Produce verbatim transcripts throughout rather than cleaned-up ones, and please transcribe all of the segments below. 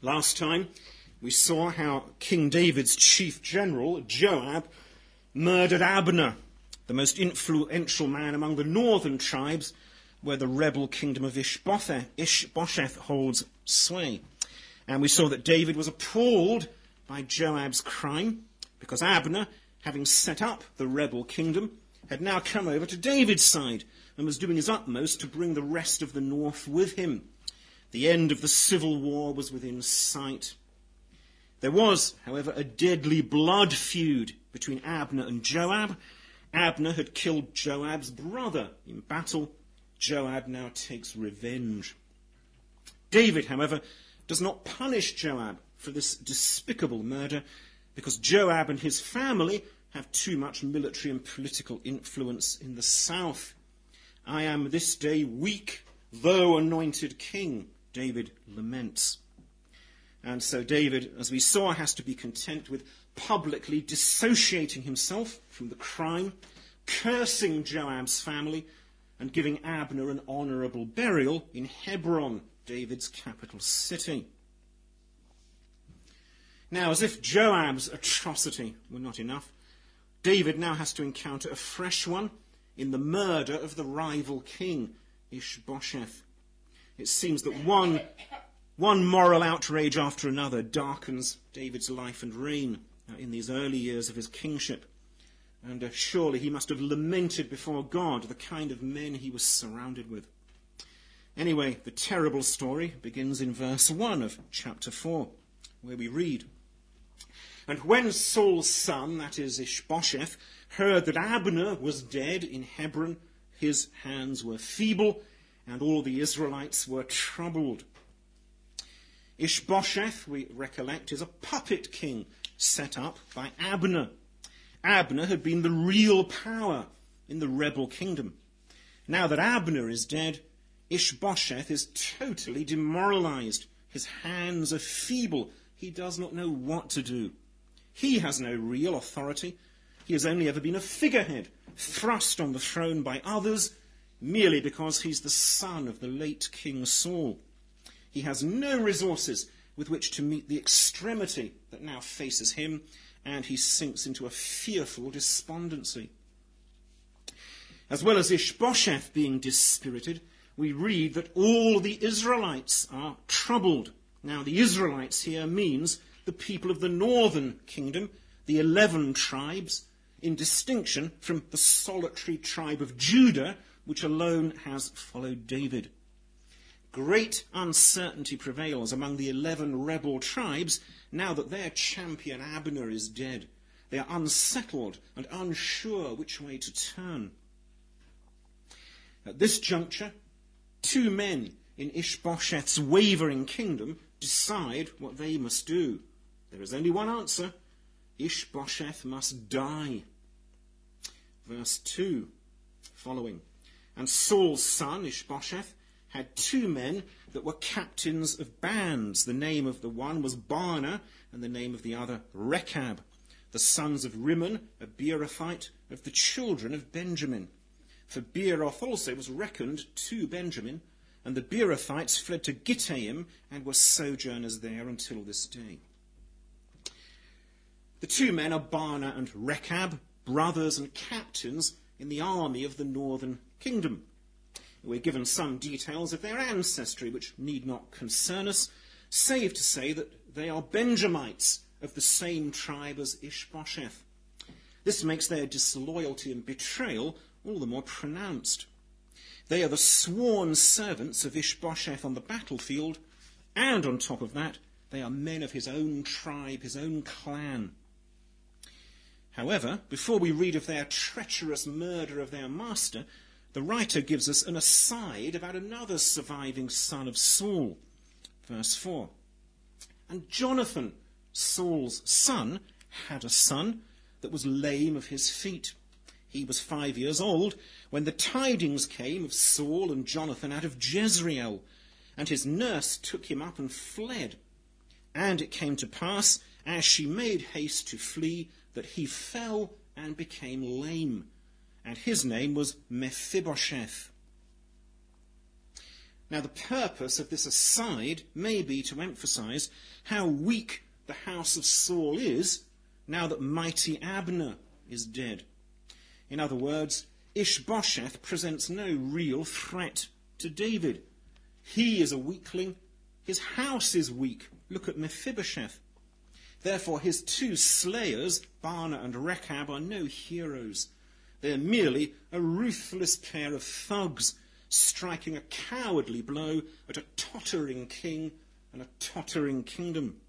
Last time we saw how King David's chief general, Joab, murdered Abner, the most influential man among the northern tribes where the rebel kingdom of Ishbosheth, Ishbosheth holds sway. And we saw that David was appalled by Joab's crime because Abner, having set up the rebel kingdom, had now come over to David's side and was doing his utmost to bring the rest of the north with him. The end of the civil war was within sight. There was, however, a deadly blood feud between Abner and Joab. Abner had killed Joab's brother in battle. Joab now takes revenge. David, however, does not punish Joab for this despicable murder because Joab and his family have too much military and political influence in the south. I am this day weak, though anointed king, David laments. And so David, as we saw, has to be content with publicly dissociating himself from the crime, cursing Joab's family, and giving Abner an honourable burial in Hebron, David's capital city. Now, as if Joab's atrocity were not enough, David now has to encounter a fresh one in the murder of the rival king, Ishbosheth. It seems that one, one moral outrage after another darkens David's life and reign uh, in these early years of his kingship. And uh, surely he must have lamented before God the kind of men he was surrounded with. Anyway, the terrible story begins in verse one of chapter four, where we read, "And when Saul's son, that is Ishbosheth, heard that Abner was dead in Hebron, his hands were feeble, and all the Israelites were troubled." Ishbosheth, we recollect, is a puppet king set up by Abner. Abner had been the real power in the rebel kingdom. Now that Abner is dead, Ishbosheth is totally demoralized. His hands are feeble. He does not know what to do. He has no real authority. He has only ever been a figurehead, thrust on the throne by others, merely because he's the son of the late King Saul. He has no resources with which to meet the extremity that now faces him, and he sinks into a fearful despondency. As well as Ishbosheth being dispirited, we read that all the Israelites are troubled. Now, the Israelites here means the people of the northern kingdom, the eleven tribes, in distinction from the solitary tribe of Judah, which alone has followed David. Great uncertainty prevails among the eleven rebel tribes now that their champion Abner is dead. They are unsettled and unsure which way to turn. At this juncture, two men in Ishbosheth's wavering kingdom decide what they must do. There is only one answer. Ishbosheth must die. Verse two, following. "And Saul's son, Ishbosheth, had two men that were captains of bands. The name of the one was Baanah, and the name of the other Rechab, the sons of Rimmon, a Beerothite, of the children of Benjamin. For Beeroth also was reckoned to Benjamin, and the Beerothites fled to Gittaim and were sojourners there until this day." The two men are Baanah and Rechab, brothers and captains in the army of the northern kingdom. We're given some details of their ancestry, which need not concern us, save to say that they are Benjamites of the same tribe as Ishbosheth. This makes their disloyalty and betrayal all the more pronounced. They are the sworn servants of Ishbosheth on the battlefield, and on top of that, they are men of his own tribe, his own clan. However, before we read of their treacherous murder of their master, the writer gives us an aside about another surviving son of Saul. Verse four. "And Jonathan, Saul's son, had a son that was lame of his feet. He was five years old when the tidings came of Saul and Jonathan out of Jezreel, and his nurse took him up and fled. And it came to pass, as she made haste to flee, that he fell and became lame. And his name was Mephibosheth." Now, the purpose of this aside may be to emphasize how weak the house of Saul is now that mighty Abner is dead. In other words, Ishbosheth presents no real threat to David. He is a weakling. His house is weak. Look at Mephibosheth. Therefore, his two slayers, Baanah and Rechab, are no heroes. They're merely a ruthless pair of thugs striking a cowardly blow at a tottering king and a tottering kingdom.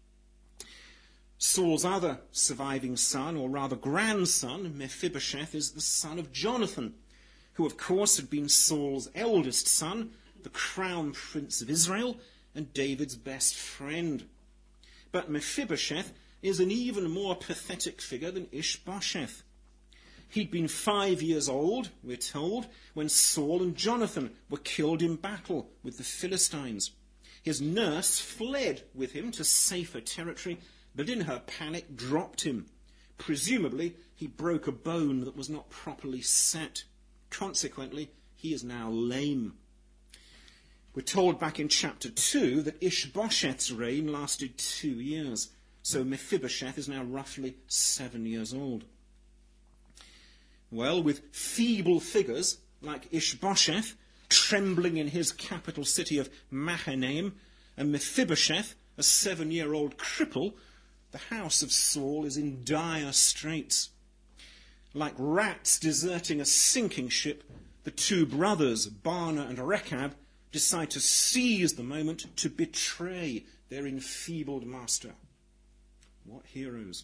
Saul's other surviving son, or rather grandson, Mephibosheth, is the son of Jonathan, who of course had been Saul's eldest son, the crown prince of Israel, and David's best friend. But Mephibosheth is an even more pathetic figure than Ishbosheth. He'd been five years old, we're told, when Saul and Jonathan were killed in battle with the Philistines. His nurse fled with him to safer territory, but in her panic dropped him. Presumably, he broke a bone that was not properly set. Consequently, he is now lame. We're told back in chapter two that Ishbosheth's reign lasted two years, so Mephibosheth is now roughly seven years old. Well, with feeble figures like Ishbosheth trembling in his capital city of Mahanaim, and Mephibosheth, a seven-year-old cripple, the house of Saul is in dire straits. Like rats deserting a sinking ship, the two brothers, Baanah and Rechab, decide to seize the moment to betray their enfeebled master. What heroes!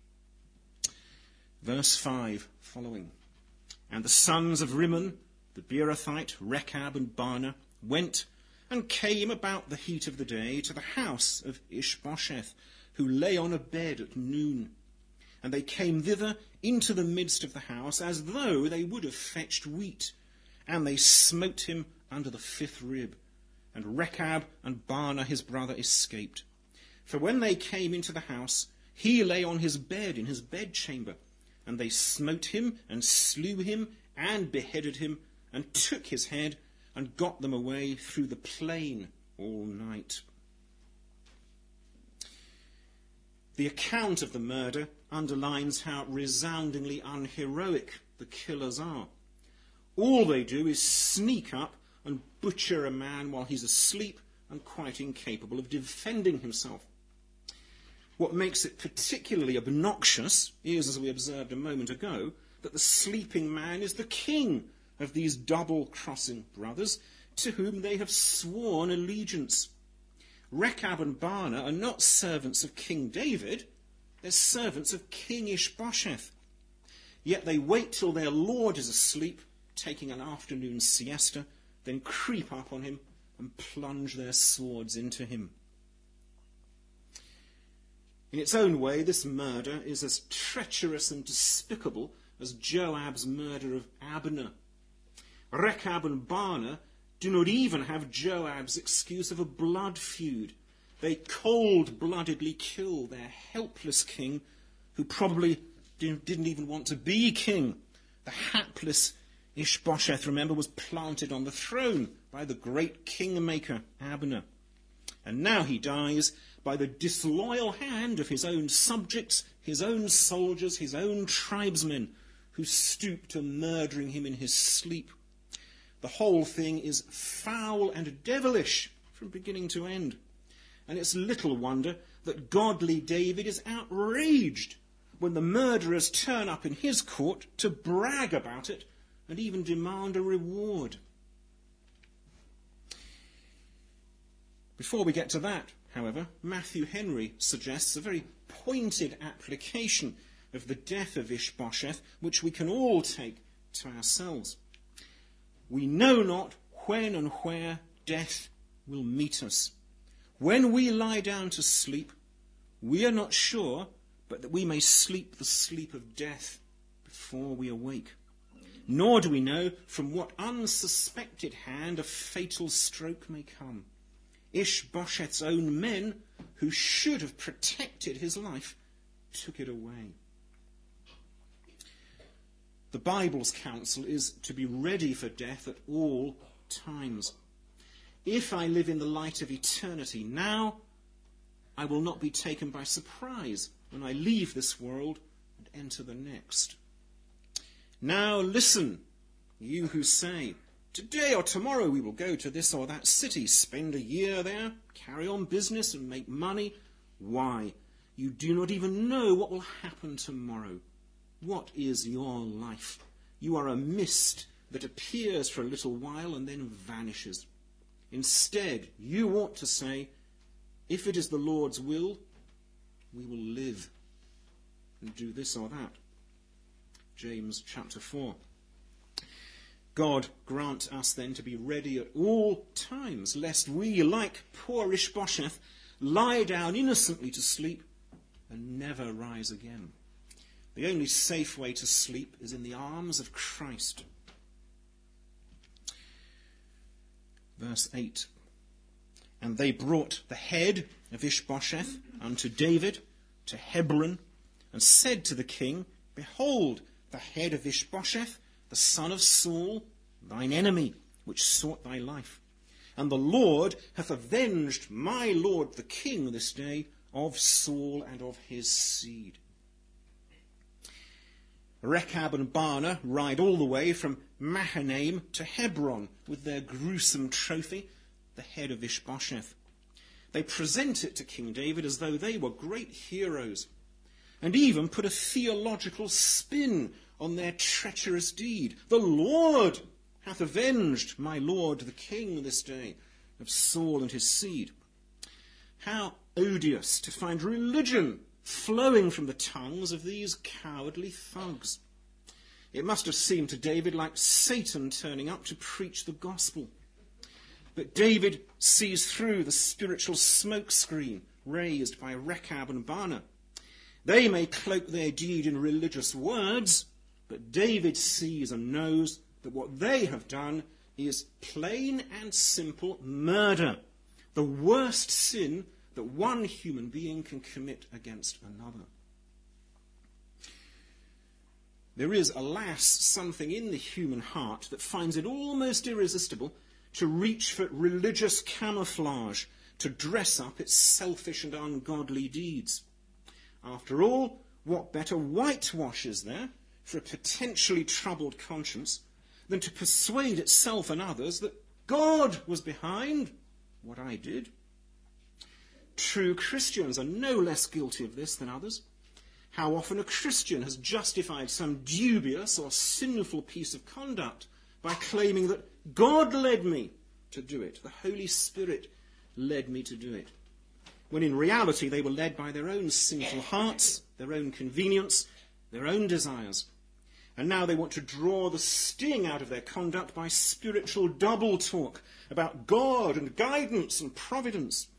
Verse five following. And the sons of Rimmon, the Beerothite, Rechab and Baanah, went and came about the heat of the day to the house of Ishbosheth, who lay on a bed at noon. And they came thither into the midst of the house, as though they would have fetched wheat. And they smote him under the fifth rib. And Rechab and Baanah his brother escaped. For when they came into the house, he lay on his bed in his bedchamber. And they smote him and slew him and beheaded him and took his head and got them away through the plain all night. The account of the murder underlines how resoundingly unheroic the killers are. All they do is sneak up and butcher a man while he's asleep and quite incapable of defending himself. What makes it particularly obnoxious is, as we observed a moment ago, that the sleeping man is the king of these double-crossing brothers to whom they have sworn allegiance. Rechab and Baanah are not servants of King David, they're servants of King Ishbosheth. Yet they wait till their lord is asleep, taking an afternoon siesta, then creep up on him and plunge their swords into him. In its own way, this murder is as treacherous and despicable as Joab's murder of Abner. Rechab and Baanah do not even have Joab's excuse of a blood feud. They cold-bloodedly kill their helpless king, who probably didn't even want to be king. The hapless Ishbosheth, remember, was planted on the throne by the great kingmaker Abner. And now he dies by the disloyal hand of his own subjects, his own soldiers, his own tribesmen, who stoop to murdering him in his sleep. The whole thing is foul and devilish from beginning to end. And it's little wonder that godly David is outraged when the murderers turn up in his court to brag about it and even demand a reward. Before we get to that, however, Matthew Henry suggests a very pointed application of the death of Ishbosheth, which we can all take to ourselves. We know not when and where death will meet us. When we lie down to sleep, we are not sure, but that we may sleep the sleep of death before we awake. Nor do we know from what unsuspected hand a fatal stroke may come. Ishbosheth's own men, who should have protected his life, took it away. The Bible's counsel is to be ready for death at all times. if I live in the light of eternity now, I will not be taken by surprise when I leave this world and enter the next. Now listen, you who say, today or tomorrow we will go to this or that city, spend a year there, carry on business and make money. Why? You do not even know what will happen tomorrow. What is your life? You are a mist that appears for a little while and then vanishes. Instead, you ought to say, if it is the Lord's will, we will live and do this or that. James chapter four. God grant us then to be ready at all times, lest we, like poor Ishbosheth, lie down innocently to sleep and never rise again. The only safe way to sleep is in the arms of Christ. Verse eight. And they brought the head of Ishbosheth unto David to Hebron, and said to the king, Behold, the head of Ishbosheth, the son of Saul, thine enemy, which sought thy life. And the Lord hath avenged my lord the king this day of Saul and of his seed. Rechab and Baanah ride all the way from Mahanaim to Hebron with their gruesome trophy, the head of Ishbosheth. They present it to King David as though they were great heroes, and even put a theological spin on their treacherous deed. The Lord hath avenged my lord the king this day of Saul and his seed. How odious to find religion flowing from the tongues of these cowardly thugs. It must have seemed to David like Satan turning up to preach the gospel. But David sees through the spiritual smokescreen raised by Rechab and Baanah. They may cloak their deed in religious words, but David sees and knows that what they have done is plain and simple murder, the worst sin that one human being can commit against another. There is, alas, something in the human heart that finds it almost irresistible to reach for religious camouflage, to dress up its selfish and ungodly deeds. After all, what better whitewash is there for a potentially troubled conscience than to persuade itself and others that God was behind what I did? True Christians are no less guilty of this than others. How often a Christian has justified some dubious or sinful piece of conduct by claiming that God led me to do it, the Holy Spirit led me to do it, when in reality they were led by their own sinful hearts, their own convenience, their own desires. And now they want to draw the sting out of their conduct by spiritual double talk about God and guidance and providence.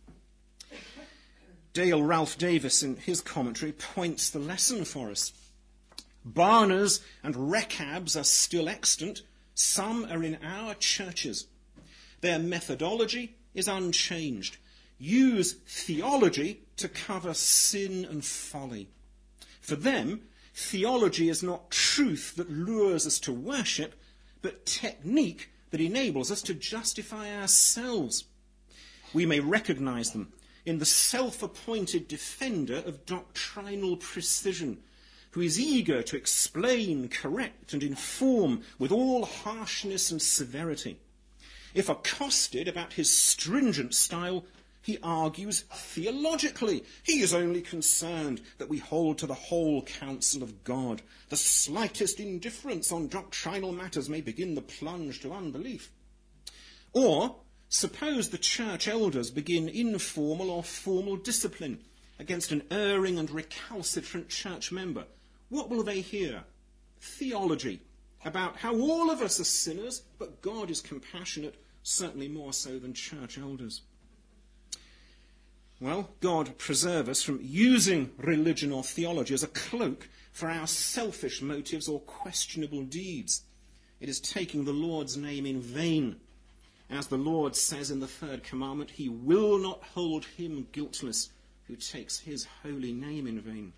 Dale Ralph Davis, in his commentary, points the lesson for us. Baanahs and Rechabs are still extant. Some are in our churches. Their methodology is unchanged. Use theology to cover sin and folly. For them, theology is not truth that lures us to worship, but technique that enables us to justify ourselves. We may recognize them in the self-appointed defender of doctrinal precision, who is eager to explain, correct, and inform with all harshness and severity. If accosted about his stringent style, he argues theologically. He is only concerned that we hold to the whole counsel of God. The slightest indifference on doctrinal matters may begin the plunge to unbelief. Or, suppose the church elders begin informal or formal discipline against an erring and recalcitrant church member. What will they hear? Theology about how all of us are sinners, but God is compassionate, certainly more so than church elders. Well, God preserve us from using religion or theology as a cloak for our selfish motives or questionable deeds. It is taking the Lord's name in vain. As the Lord says in the third commandment, he will not hold him guiltless who takes his holy name in vain.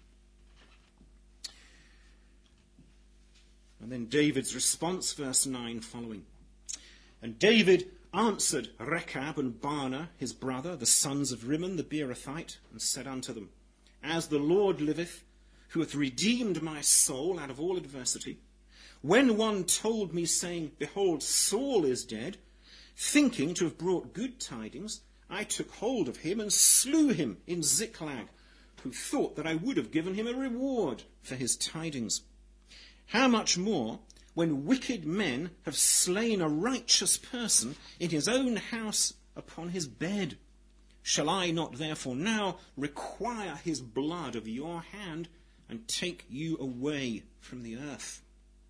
And then David's response, verse nine following. And David answered Rechab and Baanah his brother, the sons of Rimmon the Beerothite, and said unto them, As the Lord liveth, who hath redeemed my soul out of all adversity, when one told me, saying, Behold, Saul is dead, thinking to have brought good tidings, I took hold of him and slew him in Ziklag, who thought that I would have given him a reward for his tidings. How much more, when wicked men have slain a righteous person in his own house upon his bed? Shall I not therefore now require his blood of your hand, and take you away from the earth?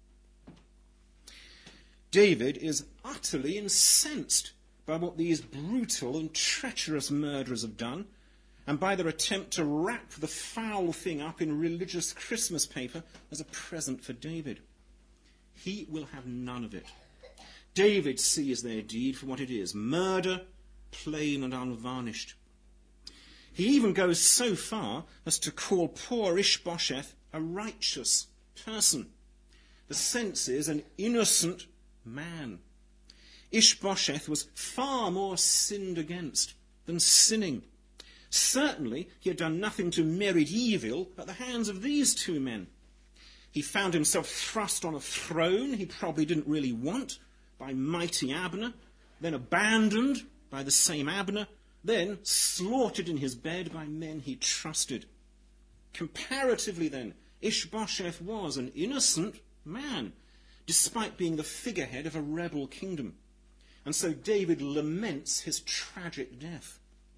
David is utterly incensed by what these brutal and treacherous murderers have done, and by their attempt to wrap the foul thing up in religious Christmas paper as a present for David. He will have none of it. David sees their deed for what it is, murder, plain and unvarnished. He even goes so far as to call poor Ishbosheth a righteous person. The sense is an innocent man. Ishbosheth was far more sinned against than sinning. Certainly he had done nothing to merit evil at the hands of these two men. He found himself thrust on a throne he probably didn't really want by mighty Abner, then abandoned by the same Abner, then slaughtered in his bed by men he trusted. Comparatively then, Ishbosheth was an innocent man, despite being the figurehead of a rebel kingdom. And so David laments his tragic death.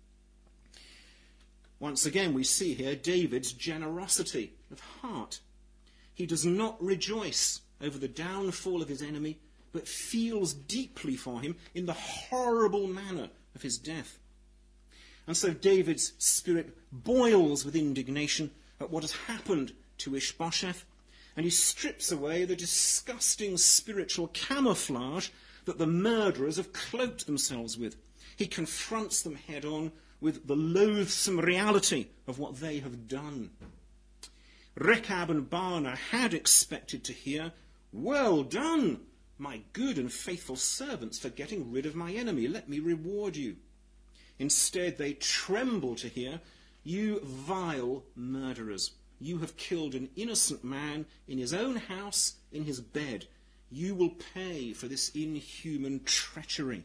Once again we see here David's generosity of heart. He does not rejoice over the downfall of his enemy, but feels deeply for him in the horrible manner of his death. And so David's spirit boils with indignation at what has happened to Ishbosheth, and he strips away the disgusting spiritual camouflage that the murderers have cloaked themselves with. He confronts them head on with the loathsome reality of what they have done. Rechab and Baanah had expected to hear, Well done, my good and faithful servants, for getting rid of my enemy. Let me reward you. Instead, they tremble to hear, You vile murderers, you have killed an innocent man in his own house, in his bed. You will pay for this inhuman treachery.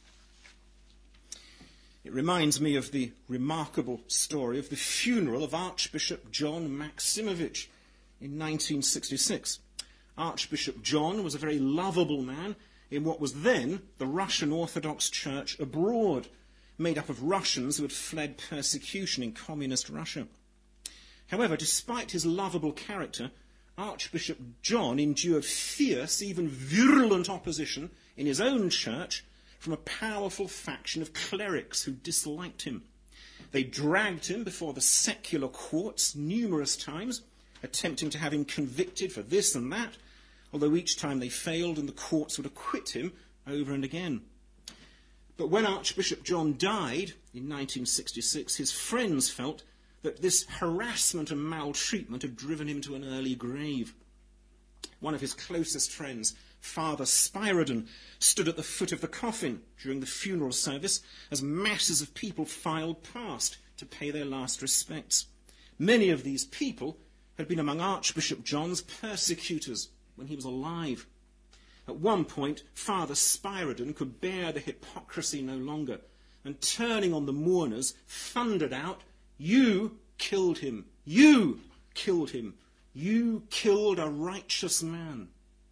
It reminds me of the remarkable story of the funeral of Archbishop John Maximovich in nineteen sixty-six. Archbishop John was a very lovable man in what was then the Russian Orthodox Church abroad, made up of Russians who had fled persecution in communist Russia. However, despite his lovable character, Archbishop John endured fierce, even virulent opposition in his own church from a powerful faction of clerics who disliked him. They dragged him before the secular courts numerous times, attempting to have him convicted for this and that, although each time they failed and the courts would acquit him over and again. But when Archbishop John died in nineteen sixty-six, his friends felt that this harassment and maltreatment had driven him to an early grave. One of his closest friends, Father Spyridon, stood at the foot of the coffin during the funeral service as masses of people filed past to pay their last respects. Many of these people had been among Archbishop John's persecutors when he was alive. At one point, Father Spyridon could bear the hypocrisy no longer, and turning on the mourners, thundered out, You killed him! You killed him! You killed a righteous man!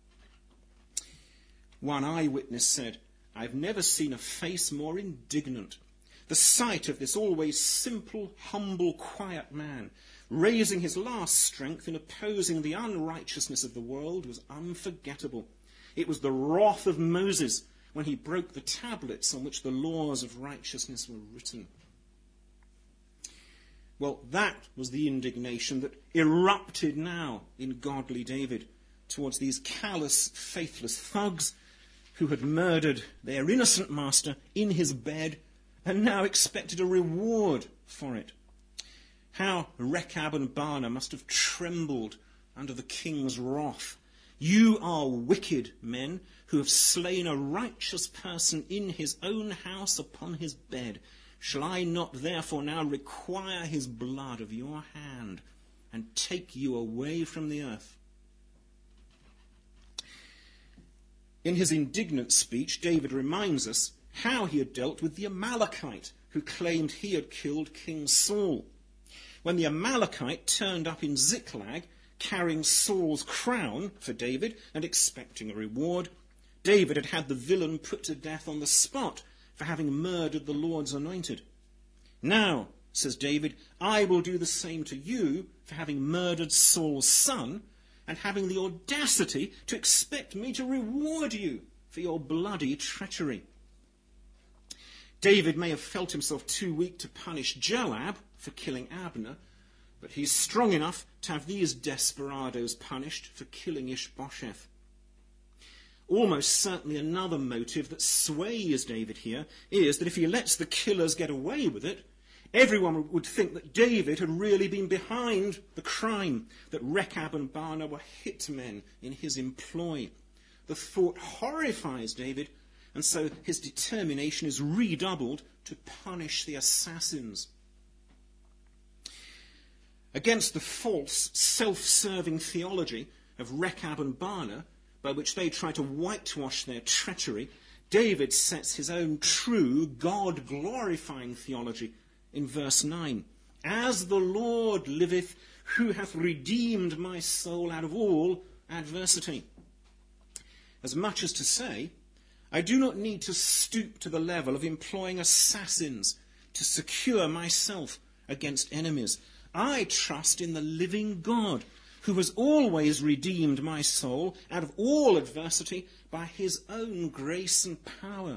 One eyewitness said, I've never seen a face more indignant. The sight of this always simple, humble, quiet man raising his last strength in opposing the unrighteousness of the world was unforgettable. It was the wrath of Moses when he broke the tablets on which the laws of righteousness were written. Well, that was the indignation that erupted now in godly David towards these callous, faithless thugs who had murdered their innocent master in his bed and now expected a reward for it. How Rechab and Baanah must have trembled under the king's wrath. You are wicked men who have slain a righteous person in his own house upon his bed. Shall I not therefore now require his blood of your hand and take you away from the earth? In his indignant speech, David reminds us how he had dealt with the Amalekite who claimed he had killed King Saul. When the Amalekite turned up in Ziklag, carrying Saul's crown for David and expecting a reward, David had had the villain put to death on the spot for having murdered the Lord's anointed. Now, says David, I will do the same to you for having murdered Saul's son and having the audacity to expect me to reward you for your bloody treachery. David may have felt himself too weak to punish Joab for killing Abner, but he's strong enough to have these desperados punished for killing Ishbosheth. Almost certainly another motive that sways David here is that if he lets the killers get away with it, everyone would think that David had really been behind the crime, that Rechab and Baanah were hitmen in his employ. The thought horrifies David, and so his determination is redoubled to punish the assassins. Against the false, self-serving theology of Rechab and Baanah, by which they try to whitewash their treachery, David sets his own true, God-glorifying theology in verse nine. As the Lord liveth, who hath redeemed my soul out of all adversity. As much as to say, I do not need to stoop to the level of employing assassins to secure myself against enemies. I trust in the living God, who has always redeemed my soul out of all adversity by his own grace and power.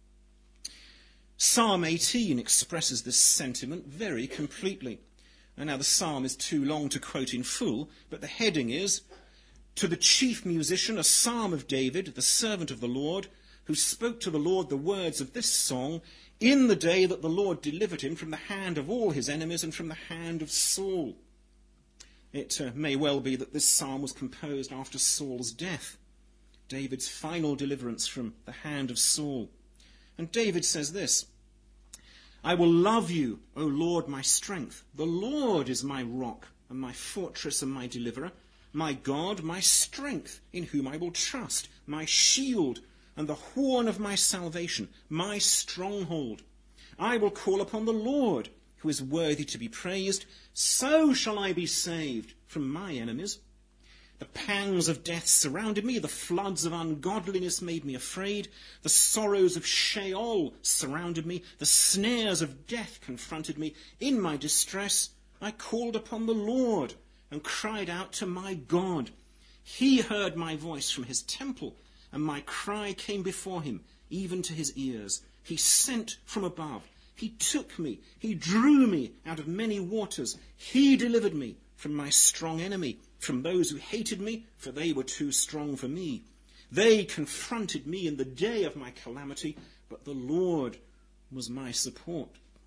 Psalm eighteen expresses this sentiment very completely. And now the psalm is too long to quote in full, but the heading is, To the chief musician, a psalm of David, the servant of the Lord, who spoke to the Lord the words of this song in the day that the Lord delivered him from the hand of all his enemies and from the hand of Saul. It uh, may well be that this psalm was composed after Saul's death, David's final deliverance from the hand of Saul. And David says this, I will love you, O Lord, my strength. The Lord is my rock and my fortress and my deliverer, my God, my strength, in whom I will trust, my shield and the horn of my salvation, my stronghold. I will call upon the Lord, who is worthy to be praised. So shall I be saved from my enemies. The pangs of death surrounded me. The floods of ungodliness made me afraid. The sorrows of Sheol surrounded me. The snares of death confronted me. In my distress, I called upon the Lord and cried out to my God. He heard my voice from his temple, and my cry came before him, even to his ears. He sent from above. He took me. He drew me out of many waters. He delivered me from my strong enemy, from those who hated me, for they were too strong for me. They confronted me in the day of my calamity, but the Lord was my support.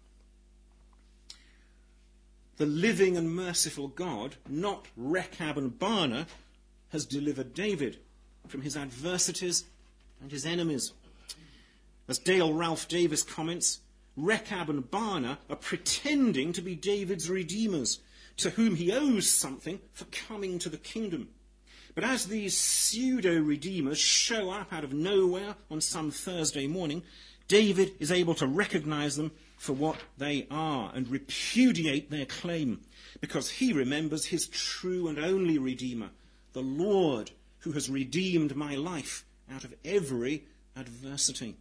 The living and merciful God, not Rechab and Baanah, has delivered David from his adversities and his enemies. As Dale Ralph Davis comments, Rechab and Baanah are pretending to be David's redeemers, to whom he owes something for coming to the kingdom. But as these pseudo-redeemers show up out of nowhere on some Thursday morning, David is able to recognize them for what they are and repudiate their claim, because he remembers his true and only Redeemer, the Lord, who has redeemed my life out of every adversity.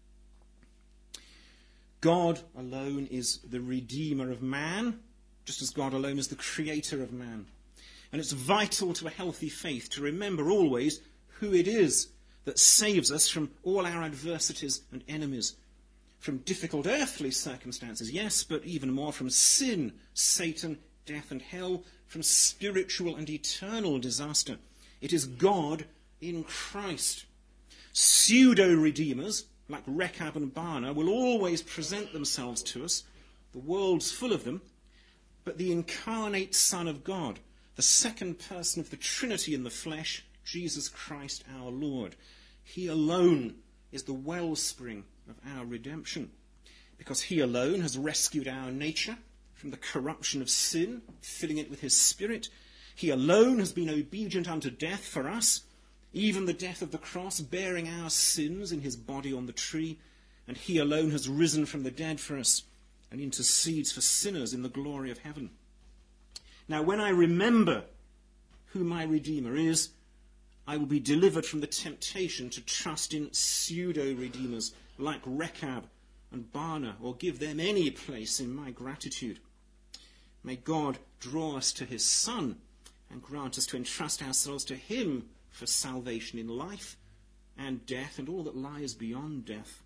God alone is the Redeemer of man, just as God alone is the creator of man. And it's vital to a healthy faith to remember always who it is that saves us from all our adversities and enemies. From difficult earthly circumstances, yes, but even more from sin, Satan, death and hell, from spiritual and eternal disaster. It is God in Christ. Pseudo-redeemers, like Rechab and Baanah, will always present themselves to us. The world's full of them. But the incarnate Son of God, the second person of the Trinity in the flesh, Jesus Christ our Lord. He alone is the wellspring of our redemption, because he alone has rescued our nature from the corruption of sin, filling it with his Spirit. He alone has been obedient unto death for us, even the death of the cross, bearing our sins in his body on the tree. And he alone has risen from the dead for us and intercedes for sinners in the glory of heaven. Now, when I remember who my Redeemer is, I will be delivered from the temptation to trust in pseudo-redeemers like Rechab and Baanah, or give them any place in my gratitude. May God draw us to his Son and grant us to entrust ourselves to him for salvation in life and death and all that lies beyond death.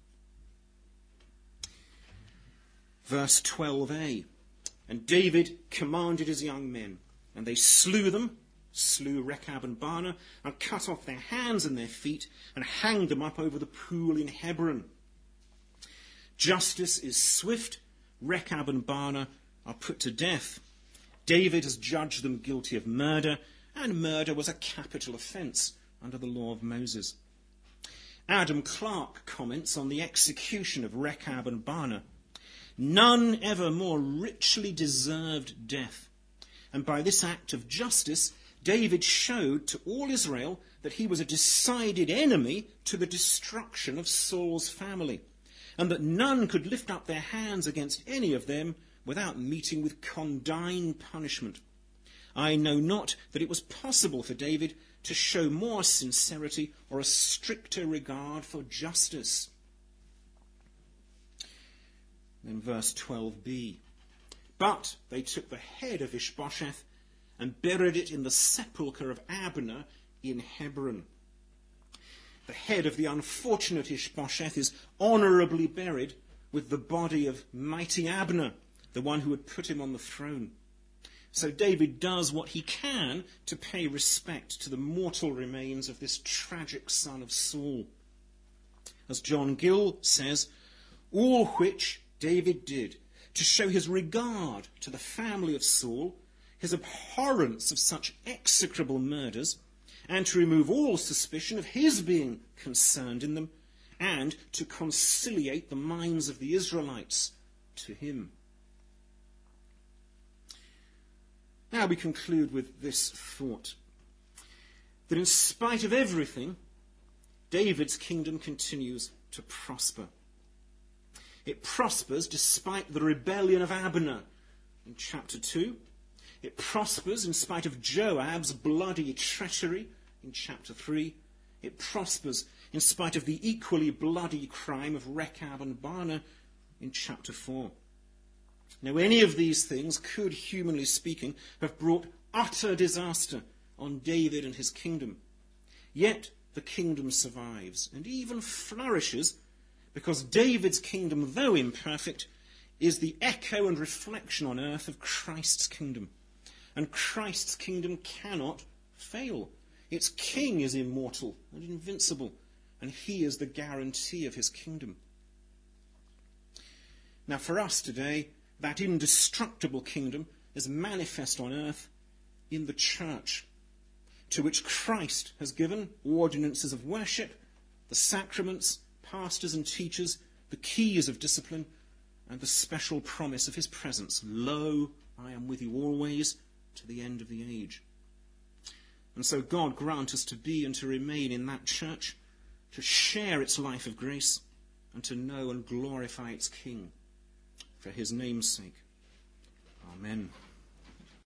Verse twelve a. And David commanded his young men, and they slew them, slew Rechab and Baanah, and cut off their hands and their feet, and hanged them up over the pool in Hebron. Justice is swift. Rechab and Baanah are put to death. David has judged them guilty of murder, and murder was a capital offence under the law of Moses. Adam Clarke comments on the execution of Rechab and Baanah. None ever more richly deserved death. And by this act of justice, David showed to all Israel that he was a decided enemy to the destruction of Saul's family, and that none could lift up their hands against any of them without meeting with condign punishment. I know not that it was possible for David to show more sincerity or a stricter regard for justice. Then verse twelve b. But they took the head of Ishbosheth and buried it in the sepulchre of Abner in Hebron. The head of the unfortunate Ishbosheth is honourably buried with the body of mighty Abner, the one who had put him on the throne. So David does what he can to pay respect to the mortal remains of this tragic son of Saul. As John Gill says, all which David did to show his regard to the family of Saul, his abhorrence of such execrable murders, and to remove all suspicion of his being concerned in them, and to conciliate the minds of the Israelites to him. Now we conclude with this thought, that in spite of everything, David's kingdom continues to prosper. It prospers despite the rebellion of Abner in chapter two. It prospers in spite of Joab's bloody treachery in chapter three. It prospers in spite of the equally bloody crime of Rechab and Baanah in chapter four. Now, any of these things could, humanly speaking, have brought utter disaster on David and his kingdom. Yet the kingdom survives and even flourishes, because David's kingdom, though imperfect, is the echo and reflection on earth of Christ's kingdom. And Christ's kingdom cannot fail. Its king is immortal and invincible, and he is the guarantee of his kingdom. Now, for us today, that indestructible kingdom is manifest on earth in the church, to which Christ has given ordinances of worship, the sacraments, pastors and teachers, the keys of discipline, and the special promise of his presence. Lo, I am with you always to the end of the age. And so God grant us to be and to remain in that church, to share its life of grace, and to know and glorify its King, for his name's sake. Amen.